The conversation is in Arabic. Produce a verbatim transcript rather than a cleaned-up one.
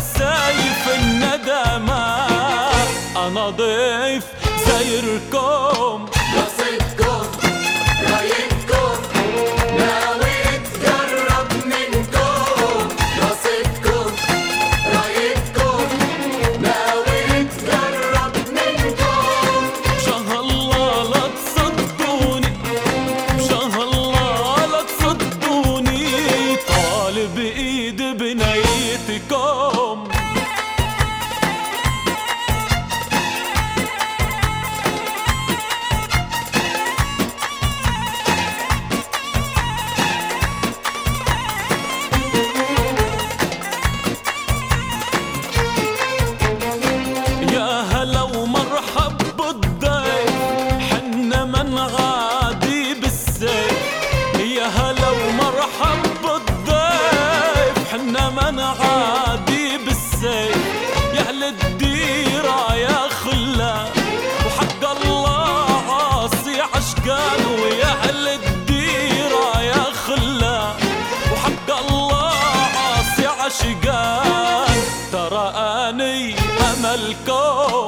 سايف الندامات، أنا ضيف زايركم قصدكم رايدكم ناوي اتقرب منكم، قصدكم رايدكم ناوي اتقرب منكم. بشه الله لا تصدوني، بشه الله لا تصدوني، طالب ايد بنيتكم. يا هلا ومرحب بالضيف، حنا من غادي بالسيف. يا هلا ومرحب بالضيف، حنا من غادي بالسيف. يا اهل الديرة يا خلان، وحق الله عاصي عشقان. ويا اهل الديرة يا خلان، وحق الله عاصي عشقان. ترى اني املكم